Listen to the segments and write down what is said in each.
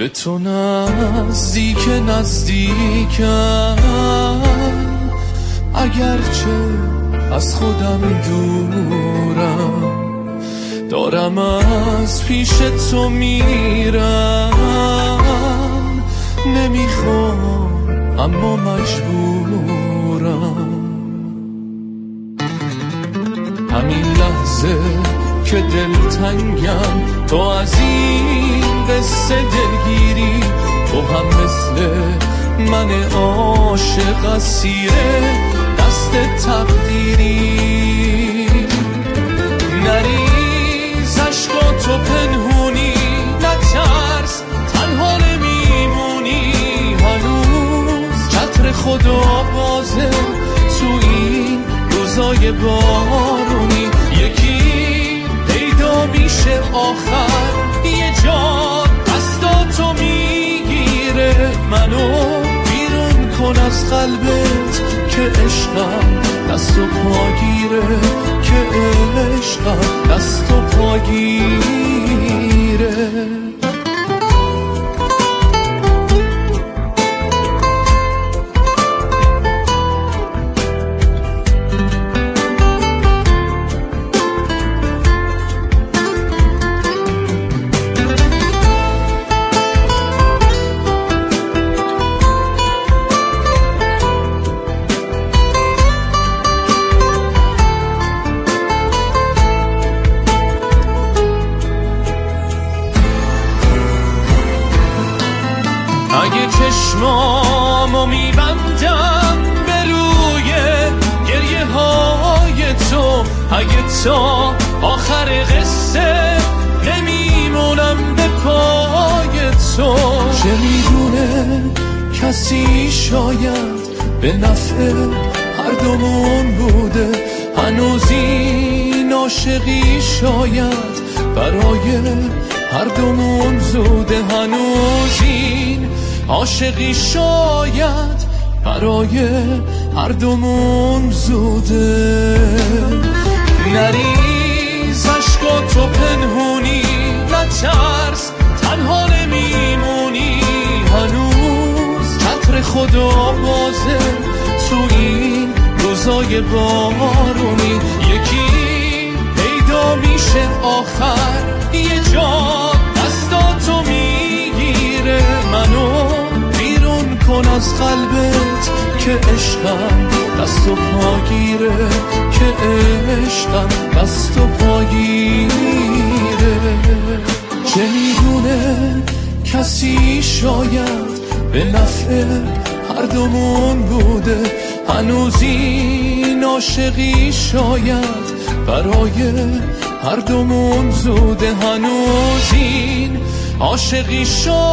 به تو نزدیکم اگرچه از خودم دورم، دارم از پیش تو میرم، نمیخوام اما مجبورم. همین لحظه که دلتنگم، تو از این قصه دلگیری، تو هم مثل من عاشق اسیر دست تقدیری. نریز عشقا تو پنهونی، نترس تنها نمیمونی، هنوز چتر خدا بازه تو این روزای بارونی. یکی پیدا میشه آخر، یه جا دستاتو میگیره، منو بیرون کن از قلبت که عشقم دست و پاگیره، که عشقم دست و پاگیره. اگه چشمامو میبندم به روی گریه های تو، اگه تا آخر قصه نمیمونم به پای تو، چه میدونه کسی شاید به نفع هر دومون بوده، هنوز این عاشقی شاید برای هر دومون زوده، هنوز این عاشقی شاید برای هر دومون زوده. نریز عشقا تو پنهونی، نترس تنها نمیمونی، هنوز چتر خدا بازه تو این روزای بارونی. یکی پیدا میشه آخر، یه جا دستاتو میگیره، منو بیرون کن از قلبت که عشقم دست و پاگیره، که عشقم دست و پاگیره. چه میدونه کسی شاید به نفع هر دومون بوده، هنوز این عاشقی شاید برای هر دومون زوده، هنوز این عاشقی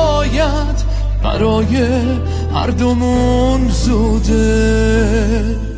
شاید برای هر دومون زوده.